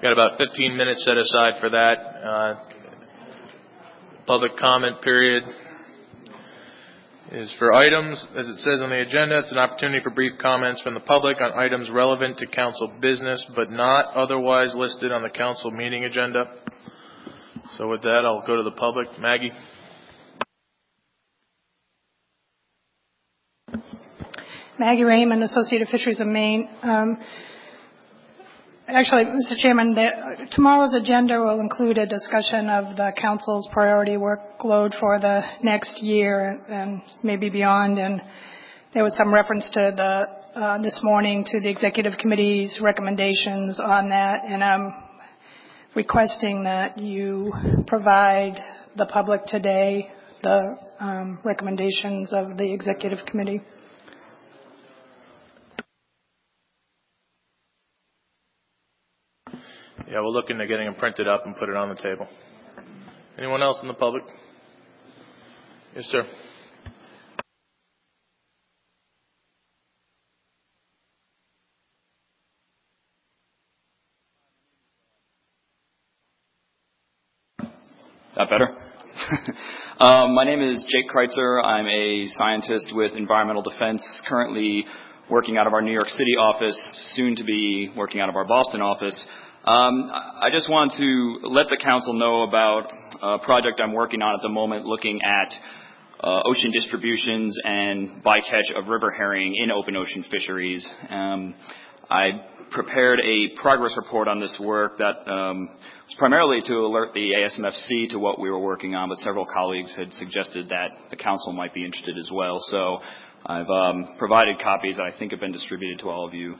Got about 15 minutes set aside for that. Public comment period is for items, as it says on the agenda. It's an opportunity for brief comments from the public on items relevant to council business, but not otherwise listed on the council meeting agenda. So with that, I'll go to the public. Maggie. Maggie Raymond, Associated Fisheries of Maine. Actually, Mr. Chairman, tomorrow's agenda will include a discussion of the council's priority workload for the next year and maybe beyond. And there was some reference to this morning to the executive committee's recommendations on that. And I'm requesting that you provide the public today the recommendations of the executive committee. Yeah, we'll look into getting them printed up and put it on the table. Anyone else in the public? Yes, sir. That better? My name is Jake Kreitzer. I'm a scientist with Environmental Defense, currently working out of our New York City office, soon to be working out of our Boston office. I just want to let the council know about a project I'm working on at the moment, looking at ocean distributions and bycatch of river herring in open ocean fisheries. I prepared a progress report on this work that was primarily to alert the ASMFC to what we were working on, but several colleagues had suggested that the council might be interested as well. So I've provided copies that I think have been distributed to all of you.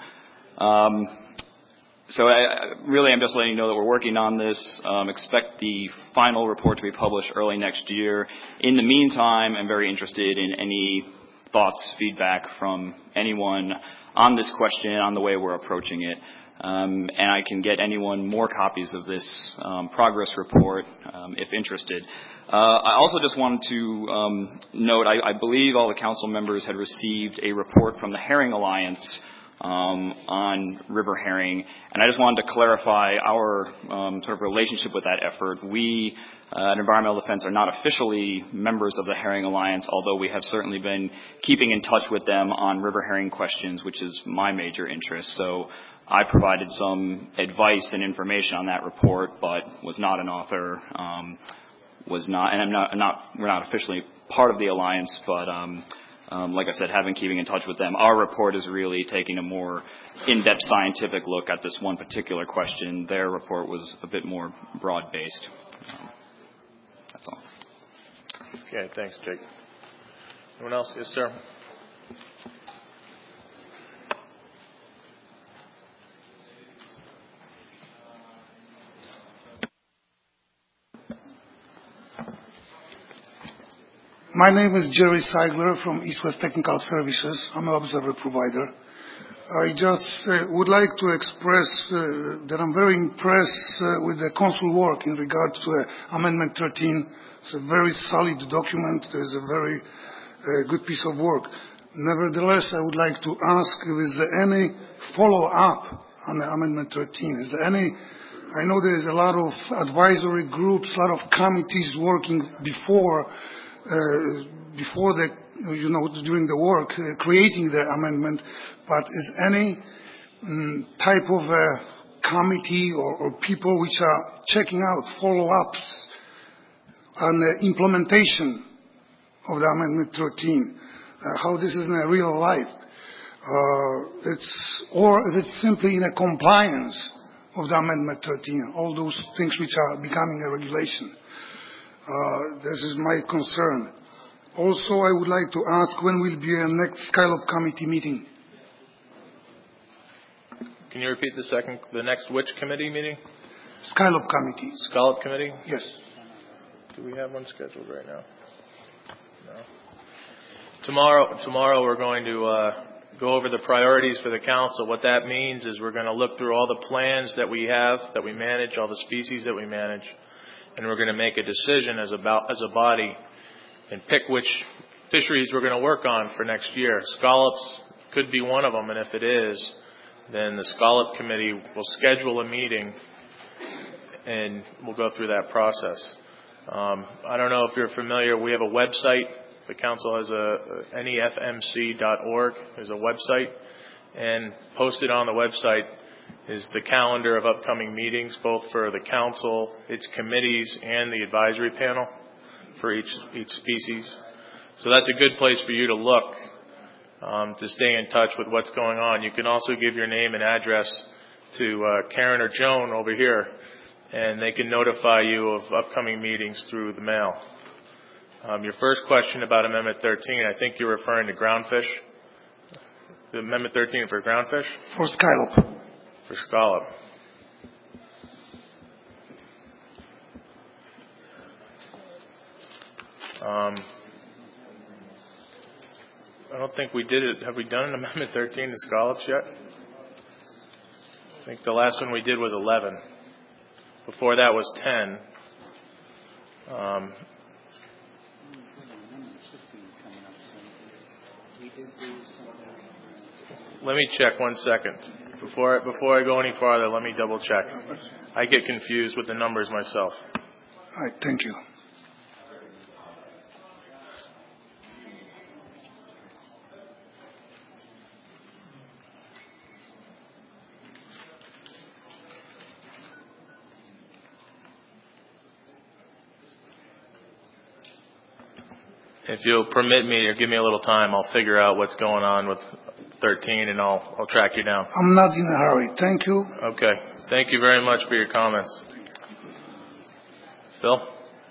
So I'm just letting you know that we're working on this. Expect the final report to be published early next year. In the meantime, I'm very interested in any thoughts, feedback from anyone on this question, on the way we're approaching it. And I can get anyone more copies of this progress report if interested. I also just wanted to note, I believe all the council members had received a report from the Herring Alliance on river herring, and I just wanted to clarify our sort of relationship with that effort. We at Environmental Defense are not officially members of the Herring Alliance, although we have certainly been keeping in touch with them on river herring questions, which is my major interest. So I provided some advice and information on that report, but was not an author. We're not officially part of the alliance, but like I said, keeping in touch with them. Our report is really taking a more in-depth scientific look at this one particular question. Their report was a bit more broad-based. That's all. Okay, thanks, Jake. Anyone else? Yes, sir. My name is Jerry Seigler from East West Technical Services. I'm an observer provider. I just would like to express that I'm very impressed with the council work in regard to Amendment 13. It's a very solid document. It's a very good piece of work. Nevertheless, I would like to ask if there any follow-up on the Amendment 13. Is there any? I know there is a lot of advisory groups, a lot of committees working before during the work, creating the amendment, but is any type of committee or people which are checking out follow-ups on the implementation of the Amendment 13, how this is in a real life, or if it's simply in a compliance of the Amendment 13, all those things which are becoming a regulation. This is my concern. Also, I would like to ask when will be a next Skylab committee meeting? Can you repeat the next which committee meeting? Skylab committee. Skylab committee? Yes. Do we have one scheduled right now? No. Tomorrow we're going to go over the priorities for the council. What that means is we're going to look through all the plans that we have, that we manage, all the species that we manage, and we're going to make a decision as a body and pick which fisheries we're going to work on for next year. Scallops could be one of them, and if it is, then the Scallop Committee will schedule a meeting and we'll go through that process. I don't know if you're familiar. We have a website. The council has nefmc.org is a website, and posted on the website is the calendar of upcoming meetings, both for the council, its committees, and the advisory panel for each species. So that's a good place for you to look to stay in touch with what's going on. You can also give your name and address to Karen or Joan over here, and they can notify you of upcoming meetings through the mail. Your first question about Amendment 13, I think you're referring to groundfish. The Amendment 13 for groundfish? For scallop. For scallop. I don't think we did it. Have we done an Amendment 13 to scallops yet? I think the last one we did was 11. Before that was 10. Let me check 1 second. Before I go any farther, let me double check. I get confused with the numbers myself. All right, thank you. If you'll permit me or give me a little time, I'll figure out what's going on with 13 and I'll track you down. I'm not in a hurry. Thank you. Okay. Thank you very much for your comments. Phil?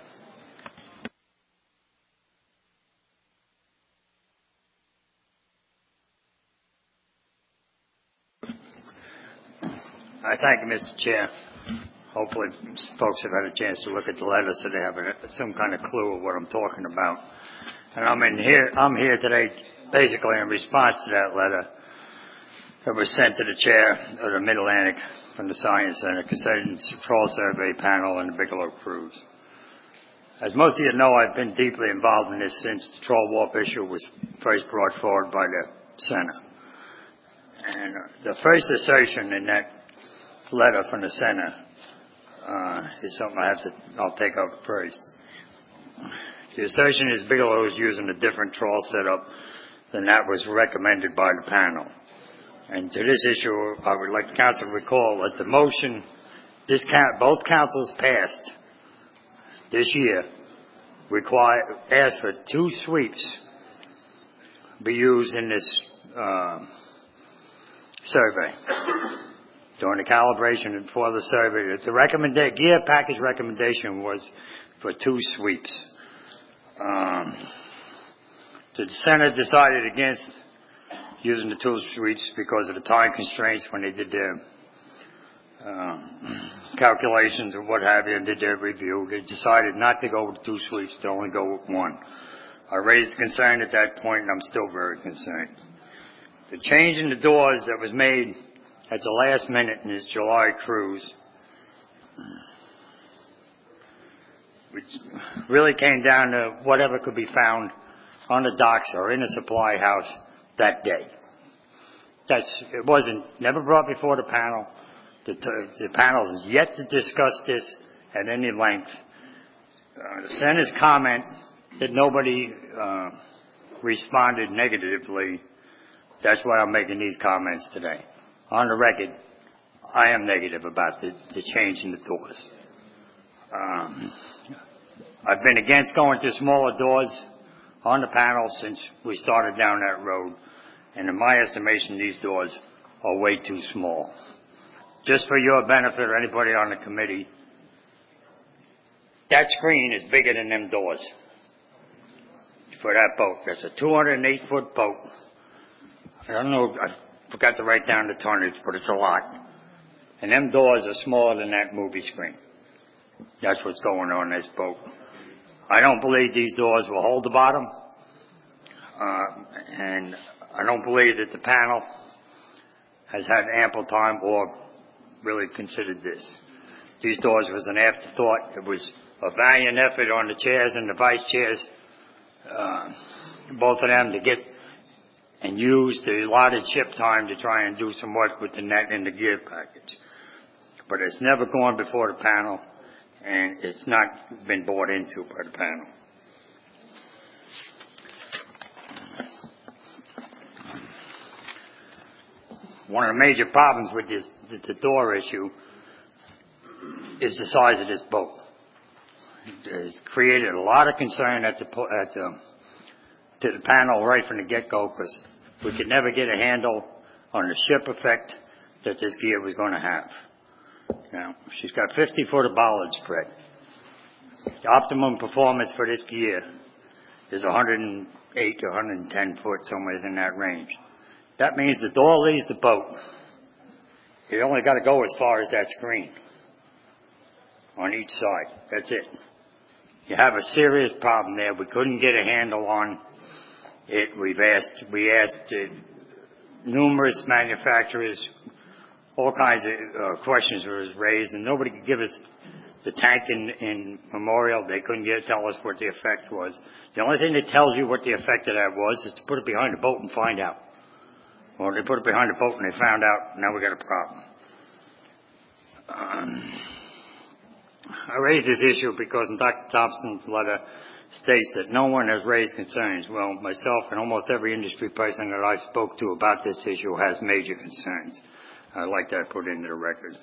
I thank you, Mr. Chair. Hopefully folks have had a chance to look at the letter so they have some kind of clue of what I'm talking about. And I'm here today basically in response to that letter that was sent to the chair of the Mid-Atlantic from the Science Center concerning the Trawl Survey Panel and the Bigelow Cruise. As most of you know, I've been deeply involved in this since the trawl warp issue was first brought forward by the Center. And the first assertion in that letter from the Center is something I'll take up first. The assertion is Bigelow is using a different trawl setup than that was recommended by the panel. And to this issue, I would like the council to recall that the motion both councils passed this year asked for 2 sweeps be used in this survey. During the calibration and for the survey, the gear package recommendation was for 2 sweeps. The Center decided against using the 2 sweeps because of the time constraints when they did their calculations and what have you and did their review. They decided not to go with 2 sweeps, to only go with 1. I raised concern at that point, and I'm still very concerned. The change in the doors that was made at the last minute in this July cruise, which really came down to whatever could be found on the docks or in a supply house that day. It wasn't never brought before the panel. The panel has yet to discuss this at any length. The Senator's comment that nobody responded negatively. That's why I'm making these comments today. On the record, I am negative about the change in the doors. I've been against going to smaller doors on the panel since we started down that road. And in my estimation, these doors are way too small. Just for your benefit or anybody on the committee, that screen is bigger than them doors for that boat. That's a 208-foot boat. I don't know, I forgot to write down the tonnage, but it's a lot. And them doors are smaller than that movie screen. That's what's going on in this boat. I don't believe these doors will hold the bottom. And I don't believe that the panel has had ample time or really considered this. These doors was an afterthought. It was a valiant effort on the chairs and the vice chairs, both of them, to get and use the allotted ship time to try and do some work with the net and the gear package. but it's never gone before the panel, and it's not been bought into by the panel. One of the major problems with the door issue is the size of this boat. It's created a lot of concern to the panel right from the get-go, because we could never get a handle on the ship effect that this gear was going to have. Now, she's got 50-foot of bollard spread. The optimum performance for this gear is 108 to 110 foot, somewhere in that range. That means the door leaves the boat. You only got to go as far as that screen on each side. That's it. You have a serious problem there. We couldn't get a handle on it. We asked numerous manufacturers. All kinds of questions were raised, and nobody could give us the tank in Memorial. They couldn't tell us what the effect was. The only thing that tells you what the effect of that was is to put it behind the boat and find out. Well, they put it behind the boat and they found out. Now we got a problem. I raised this issue because Dr. Thompson's letter states that no one has raised concerns. Well, myself and almost every industry person that I spoke to about this issue has major concerns. I'd like that put into the records.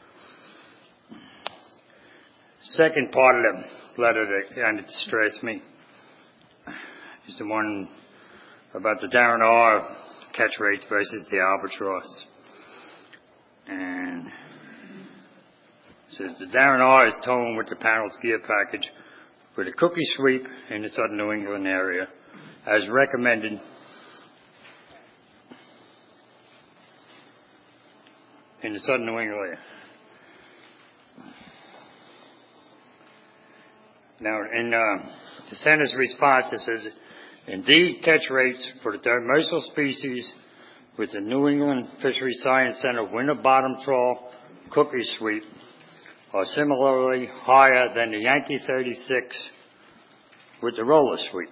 Second part of the letter that kind of distressed me is the one about the Darren R. catch rates versus the albatross. And it says the Darren R is towing with the panel's gear package with a cookie sweep in the southern New England area as recommended in the southern New England area. Now, in the Center's response, it says, indeed, catch rates for the demersal species with the New England Fisheries Science Center winter bottom trawl cookie sweep are similarly higher than the Yankee 36 with the roller sweep,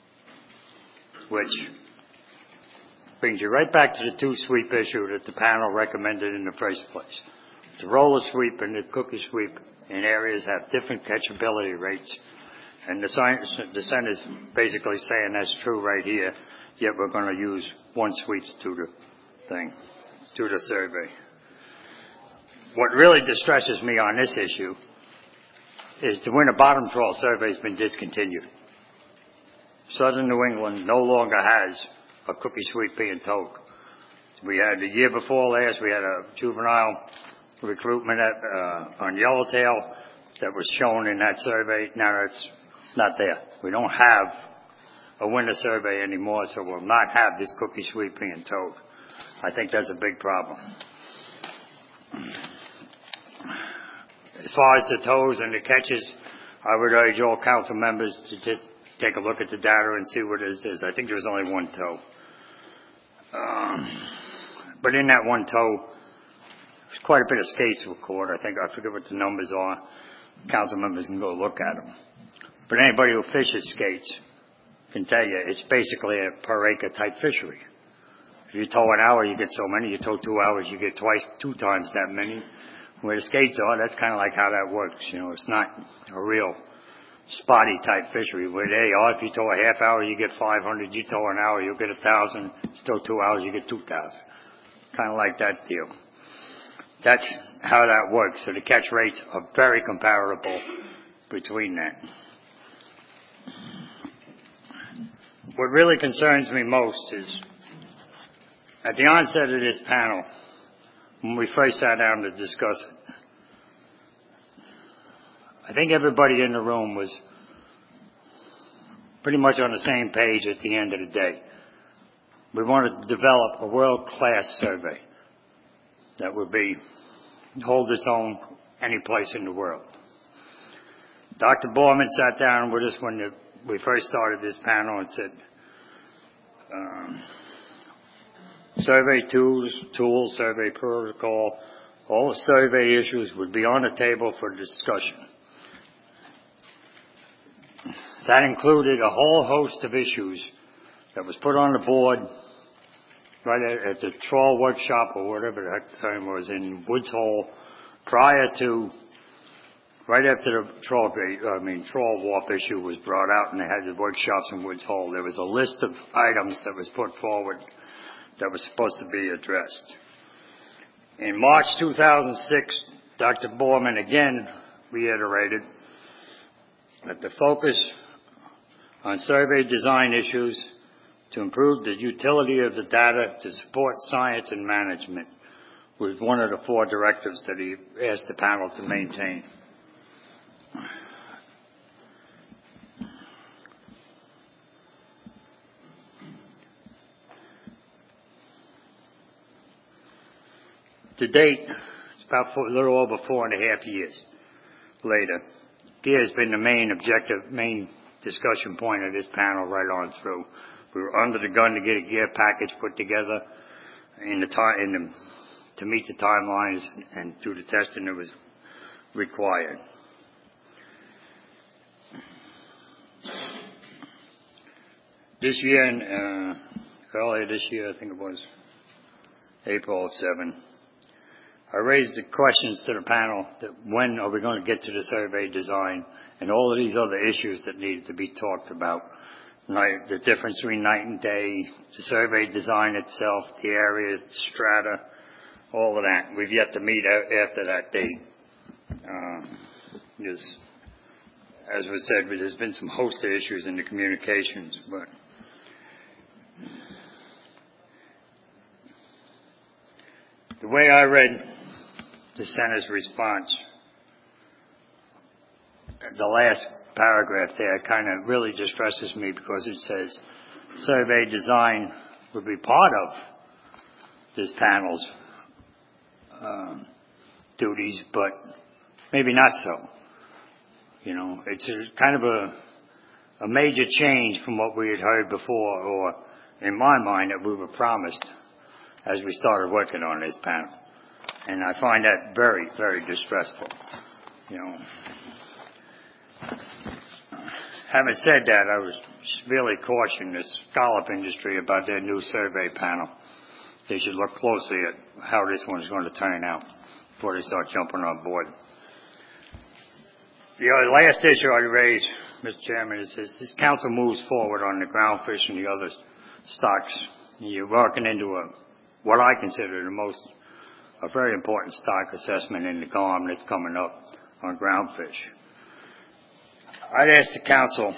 which brings you right back to the two sweep issue that the panel recommended in the first place. The roller sweep and the cookie sweep in areas have different catchability rates, and the Center's basically saying that's true right here, yet we're going to use one sweep to the survey. What really distresses me on this issue is the winter bottom trawl survey has been discontinued. Southern New England no longer has a cookie sweep being towed. We had the year before last, we had a juvenile recruitment on yellowtail that was shown in that survey. Now it's not there. We don't have a winter survey anymore, so we'll not have this cookie sweep being towed. I think that's a big problem. As far as the tows and the catches, I would urge all council members to just take a look at the data and see what it is. I think there was only one tow. But in that one tow, there's quite a bit of skates were caught. I forget what the numbers are. Council members can go look at them. But anybody who fishes skates can tell you it's basically a per acre type fishery. If you tow an hour, you get so many. You tow 2 hours, you get two times that many. Where the skates are, that's kind of like how that works. You know, it's not a real spotty type fishery. Where they are, if you tow a half hour, you get 500. You tow an hour, you'll get 1,000. You tow 2 hours, you get 2,000. Kind of like that deal. That's how that works. So the catch rates are very comparable between that. What really concerns me most is at the onset of this panel, when we first sat down to discuss it, I think everybody in the room was pretty much on the same page at the end of the day. We wanted to develop a world-class survey that would hold its own any place in the world. Dr. Borman sat down with us when we first started this panel and said, survey tools, survey protocol, all the survey issues would be on the table for discussion. That included a whole host of issues that was put on the board right at the trawl workshop or whatever the heck the time was in Woods Hole right after the trawl wharf issue was brought out and they had the workshops in Woods Hole, there was a list of items that was put forward that was supposed to be addressed. In March 2006, Dr. Borman again reiterated that the focus on survey design issues to improve the utility of the data to support science and management was one of the 4 directives that he asked the panel to maintain. To date, it's about a little over 4.5 years later. GEAR has been the main discussion point of this panel right on through. We were under the gun to get a GEAR package put together to meet the timelines and do the testing that was required. This year, earlier this year, I think it was April of 7, I raised the questions to the panel that when are we going to get to the survey design and all of these other issues that needed to be talked about. Like the difference between night and day, the survey design itself, the areas, the strata, all of that. We've yet to meet after that date. As was said, there's been some host of issues in the communications, but the way I read the Senator's response, the last paragraph there kind of really distresses me because it says survey design would be part of this panel's duties, but maybe not so. You know, it's kind of a major change from what we had heard before, or in my mind that we were promised as we started working on this panel. And I find that very, very distressful. You know, having said that, I was severely cautioning the scallop industry about their new survey panel. They should look closely at how this one's going to turn out before they start jumping on board. The last issue I raised, Mr. Chairman, is this council moves forward on the groundfish and the other stocks. You're working into what I consider a very important stock assessment in the GOM that's coming up on groundfish. I'd ask the council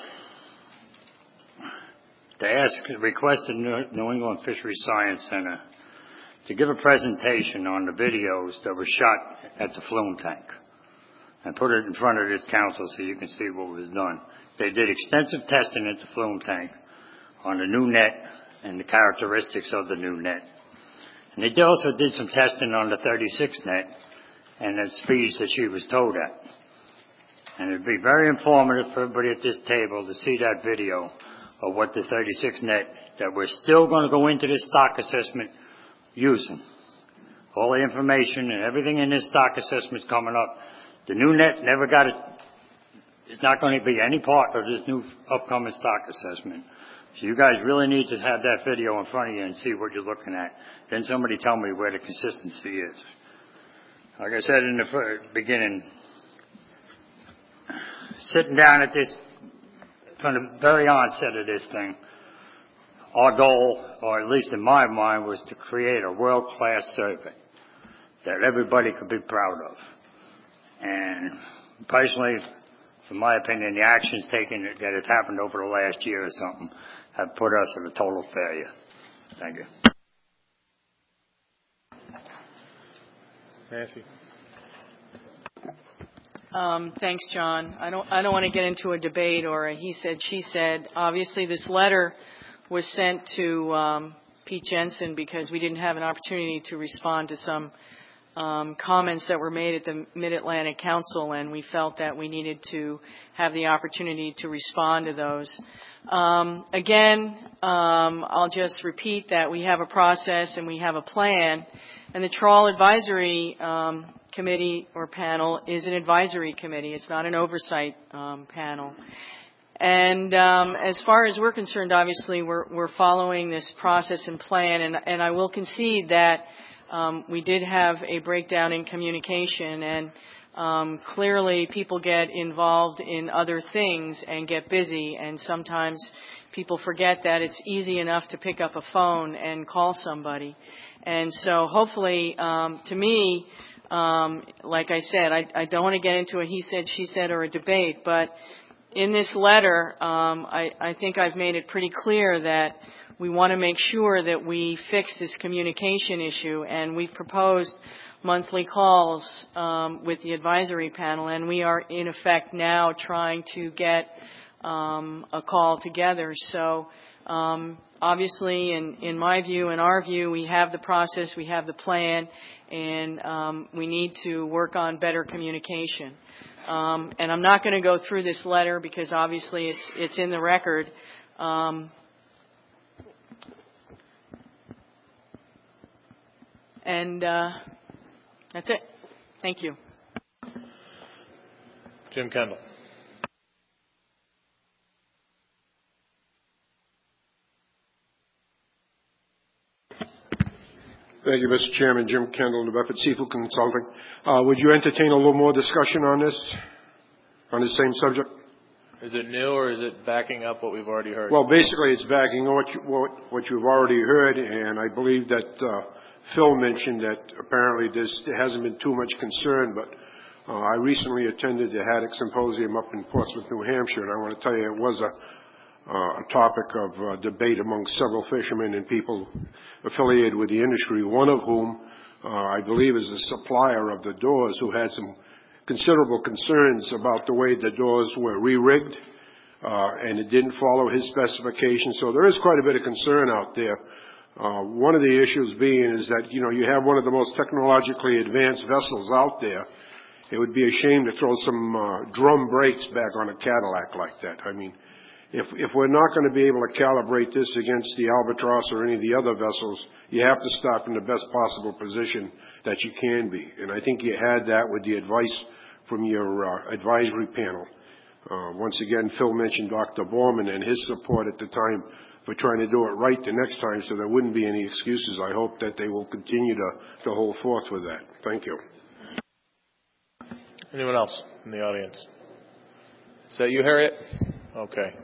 to request the New England Fisheries Science Center to give a presentation on the videos that were shot at the flume tank and put it in front of this council so you can see what was done. They did extensive testing at the flume tank on the new net and the characteristics of the new net. And they also did some testing on the 36 net and the speeds that she was towed at. And it would be very informative for everybody at this table to see that video of what the 36 net that we're still going to go into this stock assessment using. All the information and everything in this stock assessment is coming up. The new net never got it. It's not going to be any part of this new upcoming stock assessment. So you guys really need to have that video in front of you and see what you're looking at. Then somebody tell me where the consistency is. Like I said in the beginning, sitting down at this, from the very onset of this thing, our goal, or at least in my mind, was to create a world-class survey that everybody could be proud of. And personally, in my opinion, the actions taken that have happened over the last year or something have put us at a total failure. Thank you. Nancy. Thanks, John. I don't want to get into a debate or a he said, she said. Obviously, this letter was sent to Pete Jensen because we didn't have an opportunity to respond to some comments that were made at the Mid-Atlantic Council, and we felt that we needed to have the opportunity to respond to those. Again, I'll just repeat that we have a process and we have a plan, and the Trawl Advisory Committee or panel is an advisory committee. It's not an oversight panel. And as far as we're concerned, obviously, we're following this process and plan, and I will concede that we did have a breakdown in communication, and clearly people get involved in other things and get busy, and sometimes people forget that it's easy enough to pick up a phone and call somebody. And so hopefully, to me, like I said, I don't want to get into a he said, she said, or a debate, but in this letter, I think I've made it pretty clear that we want to make sure that we fix this communication issue, and we've proposed monthly calls with the advisory panel, and we are in effect now trying to get a call together. So obviously, in my view, in our view, we have the process, we have the plan, and we need to work on better communication. And I'm not going to go through this letter because obviously it's in the record. And that's it. Thank you. Jim Kendall. Thank you, Mr. Chairman. Jim Kendall, New Bedford Seafood Consulting. Would you entertain a little more discussion on this same subject? Is it new or is it backing up what we've already heard? Well, basically it's backing up what you've already heard, and I believe that Phil mentioned that apparently there hasn't been too much concern, but I recently attended the Haddock Symposium up in Portsmouth, New Hampshire, and I want to tell you it was a topic of debate among several fishermen and people affiliated with the industry, one of whom I believe is the supplier of the doors, who had some considerable concerns about the way the doors were re-rigged, and it didn't follow his specifications. So there is quite a bit of concern out there. One of the issues being is that, you have one of the most technologically advanced vessels out there. It would be a shame to throw some drum brakes back on a Cadillac like that. I mean, if we're not going to be able to calibrate this against the Albatross or any of the other vessels, you have to start in the best possible position that you can be. And I think you had that with the advice from your advisory panel. Once again, Phil mentioned Dr. Borman and his support at the time for trying to do it right the next time, so there wouldn't be any excuses. I hope that they will continue to hold forth with that. Thank you. Anyone else in the audience? Is that you, Harriet? Okay.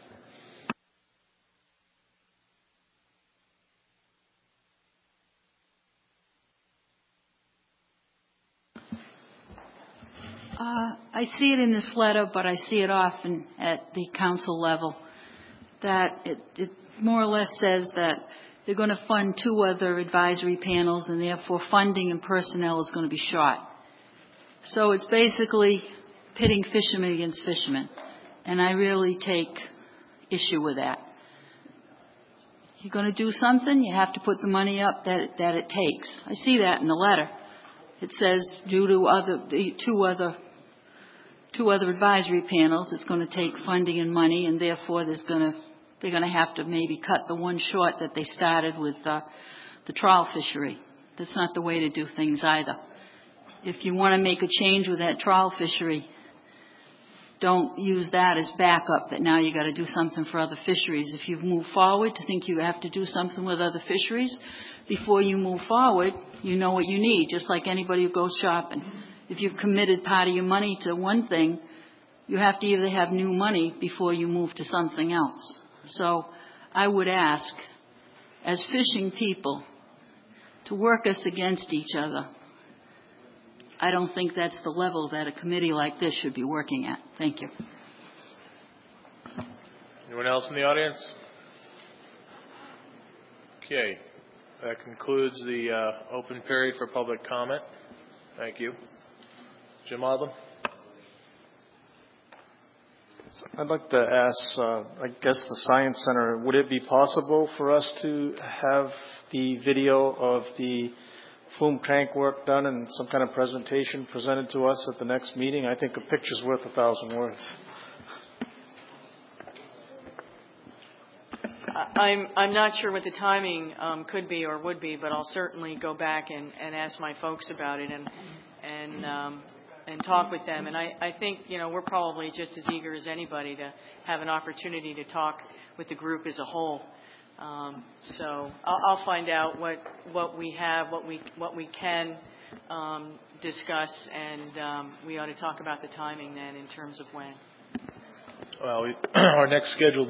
I see it in this letter, but I see it often at the council level, that it more or less says that they're going to fund 2 other advisory panels, and therefore funding and personnel is going to be short. So it's basically pitting fishermen against fishermen, and I really take issue with that. You're going to do something, you have to put the money up that it takes. I see that in the letter. It says due to two other advisory panels, it's going to take funding and money, and therefore they're going to have to maybe cut the one short that they started with the trawl fishery. That's not the way to do things either. If you want to make a change with that trawl fishery, don't use that as backup that now you got to do something for other fisheries. If you've moved forward to think you have to do something with other fisheries, before you move forward, you know what you need, just like anybody who goes shopping. If you've committed part of your money to one thing, you have to either have new money before you move to something else. So I would ask, as fishing people, to work us against each other. I don't think that's the level that a committee like this should be working at. Thank you. Anyone else in the audience? Okay. That concludes the open period for public comment. Thank you. Jim Odlum. I'd like to ask, I guess the Science Center, would it be possible for us to have the video of the flume tank work done and some kind of presentation presented to us at the next meeting? I think a picture's worth 1,000 words. I'm not sure what the timing could be or would be, but I'll certainly go back and ask my folks about it and talk with them. And I think, we're probably just as eager as anybody to have an opportunity to talk with the group as a whole. So I'll find out what we have, what we can discuss, and we ought to talk about the timing then in terms of when. Well, our next scheduled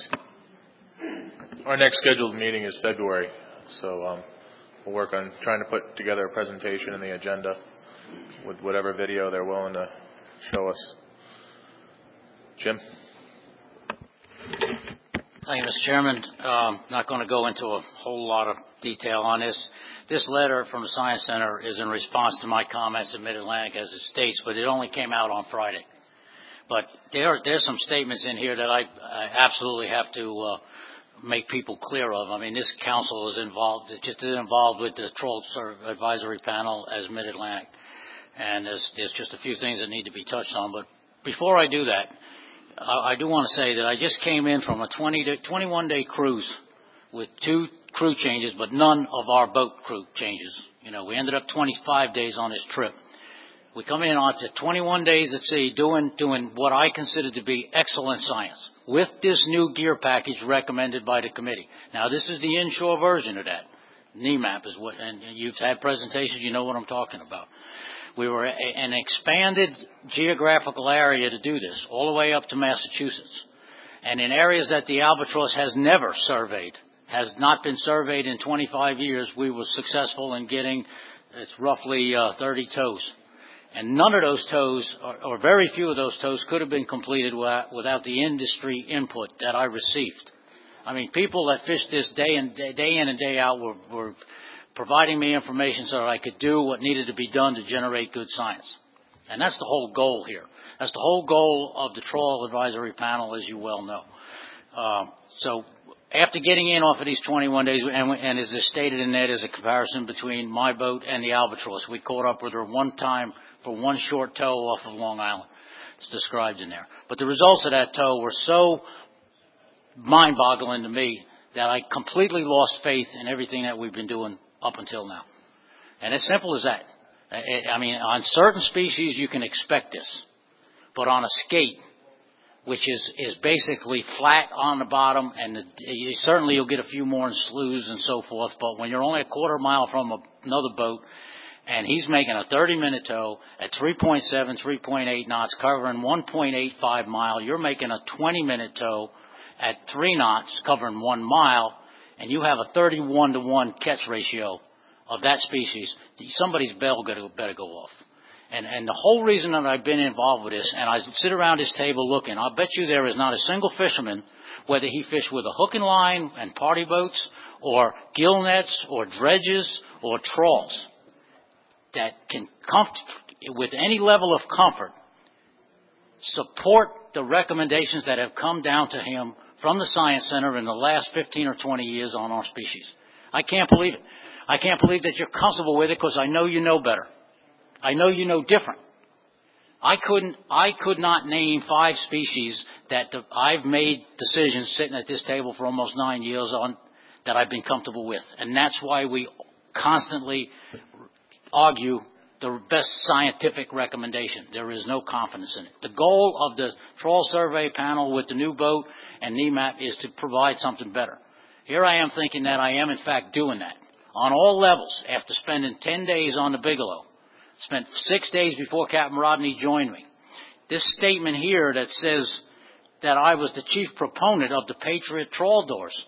meeting is February, so we'll work on trying to put together a presentation and the agenda with whatever video they're willing to show us. Jim? Thank you, Mr. Chairman. Not going to go into a whole lot of detail on this. This letter from the Science Center is in response to my comments at Mid-Atlantic, as it states, but it only came out on Friday. But there's some statements in here that I absolutely have to make people clear of. I mean, this council is involved with the Troll Advisory Panel as Mid-Atlantic. And there's just a few things that need to be touched on. But before I do that, I do want to say that I just came in from a 21-day cruise with 2 crew changes, but none of our boat crew changes. You know, we ended up 25 days on this trip. We come in after 21 days at sea doing what I consider to be excellent science with this new gear package recommended by the committee. Now, this is the inshore version of that. NEMAP is what, and you've had presentations, you know what I'm talking about. We were an expanded geographical area to do this, all the way up to Massachusetts. And in areas that the Albatross has never surveyed, has not been surveyed in 25 years, we were successful in getting, it's roughly 30 tows. And none of those tows, or very few of those tows, could have been completed without the industry input that I received. I mean, people that fished this day in and day out were providing me information so that I could do what needed to be done to generate good science. And that's the whole goal here. That's the whole goal of the Troll Advisory Panel, as you well know. So after getting in off of these 21 days, and as is stated in that, is a comparison between my boat and the Albatross. We caught up with her one time for one short tow off of Long Island. It's described in there. But the results of that tow were so mind-boggling to me that I completely lost faith in everything that we've been doing up until now. And as simple as that. I mean, on certain species you can expect this. But on a skate, which is basically flat on the bottom, and certainly you'll get a few more in sloughs and so forth, but when you're only a quarter mile from another boat, and he's making a 30-minute tow at 3.7, 3.8 knots, covering 1.85 mile, you're making a 20-minute tow at 3 knots, covering 1 mile, and you have a 31-to-1 catch ratio of that species, somebody's bell better go off. And the whole reason that I've been involved with this, and I sit around this table looking, I'll bet you there is not a single fisherman, whether he fished with a hook and line and party boats, or gill nets, or dredges, or trawls, that can, with any level of comfort, support the recommendations that have come down to him from the Science Center in the last 15 or 20 years on our species. I can't believe it. I can't believe that you're comfortable with it, because I know you know better. I know you know different. I could not name 5 species that I've made decisions sitting at this table for almost 9 years on that I've been comfortable with. And that's why we constantly argue the best scientific recommendation. There is no confidence in it. The goal of the Troll Survey Panel with the new boat and NEMAP is to provide something better. Here I am thinking that I am in fact doing that on all levels after spending 10 days on the Bigelow. Spent 6 days before Captain Rodney joined me. This statement here that says that I was the chief proponent of the Patriot trawl doors.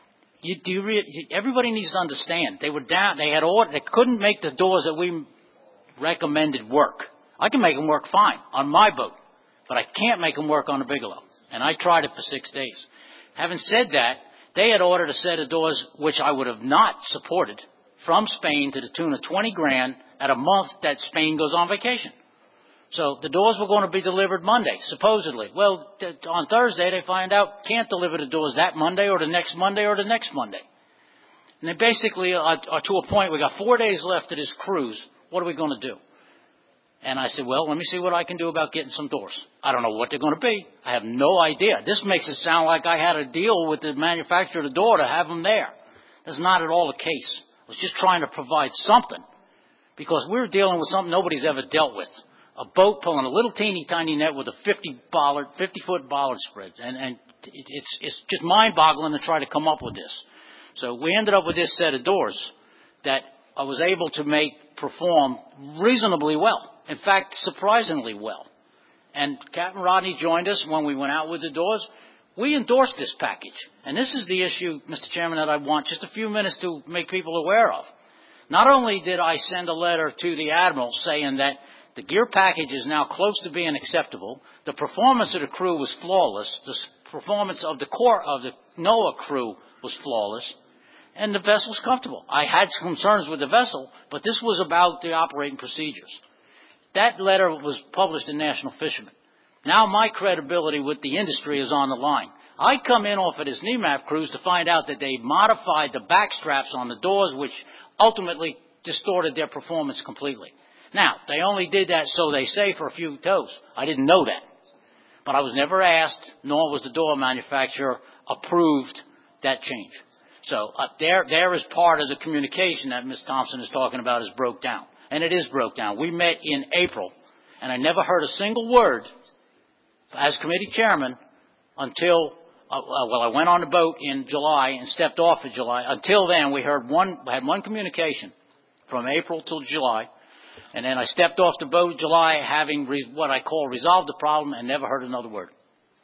Everybody needs to understand. They were down. They couldn't make the doors that we recommended work. I can make them work fine on my boat, but I can't make them work on the Bigelow. And I tried it for 6 days. Having said that, they had ordered a set of doors which I would have not supported from Spain to the tune of $20,000 at a month that Spain goes on vacation. So the doors were going to be delivered Monday, supposedly. Well, on Thursday they find out can't deliver the doors that Monday or the next Monday or the next Monday. And they basically are to a point, we got 4 days left of this cruise. What are we going to do? And I said, well, let me see what I can do about getting some doors. I don't know what they're going to be. I have no idea. This makes it sound like I had a deal with the manufacturer of the door to have them there. That's not at all the case. I was just trying to provide something, because we're dealing with something nobody's ever dealt with. A boat pulling a little teeny tiny net with a 50-foot bollard spread. And it's just mind-boggling to try to come up with this. So we ended up with this set of doors that I was able to make perform reasonably well. In fact, surprisingly well. And Captain Rodney joined us when we went out with the doors. We endorsed this package. And this is the issue, Mr. Chairman, that I want just a few minutes to make people aware of. Not only did I send a letter to the Admiral saying that the gear package is now close to being acceptable, the performance of the crew was flawless, the performance of the core of the NOAA crew was flawless, and the vessel's comfortable. I had concerns with the vessel, but this was about the operating procedures. That letter was published in National Fisherman. Now my credibility with the industry is on the line. I come in off of this NEMAP cruise to find out that they modified the back straps on the doors, which ultimately distorted their performance completely. Now, they only did that, so they say, for a few tows. I didn't know that. But I was never asked, nor was the door manufacturer approved that change. So there is part of the communication that Ms. Thompson is talking about is broke down. And it is broke down. We met in April, and I never heard a single word as committee chairman until, I went on the boat in July and stepped off in July. Until then, we had one communication from April till July. And then I stepped off the boat in July having what I call resolved the problem and never heard another word.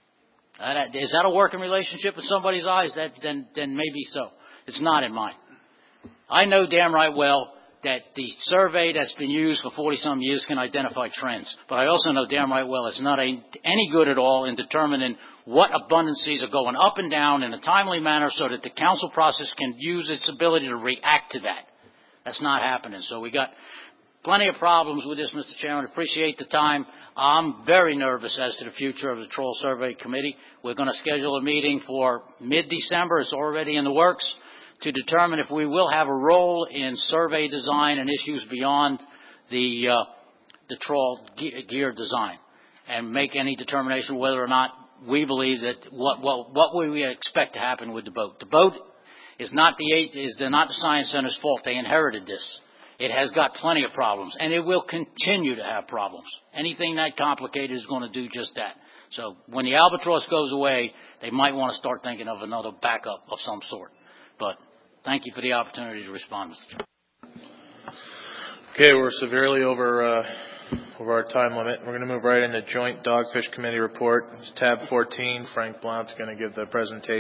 Is that a working relationship in somebody's eyes? Then maybe so. It's not in mine. I know damn right well that the survey that's been used for 40-some years can identify trends. But I also know damn right well it's not any good at all in determining what abundances are going up and down in a timely manner so that the council process can use its ability to react to that. That's not happening. So we got plenty of problems with this, Mr. Chairman. Appreciate the time. I'm very nervous as to the future of the Troll Survey Committee. We're going to schedule a meeting for mid-December. It's already in the works to determine if we will have a role in survey design and issues beyond the trawl gear design and make any determination whether or not we believe that what we expect to happen with the boat. The boat is not the Science Center's fault. They inherited this. It has got plenty of problems, and it will continue to have problems. Anything that complicated is going to do just that. So when the Albatross goes away, they might want to start thinking of another backup of some sort. But thank you for the opportunity to respond, Mr. Chairman. Okay, we're severely over our time limit. We're going to move right into Joint Dogfish Committee report. It's tab 14. Frank Blount's going to give the presentation.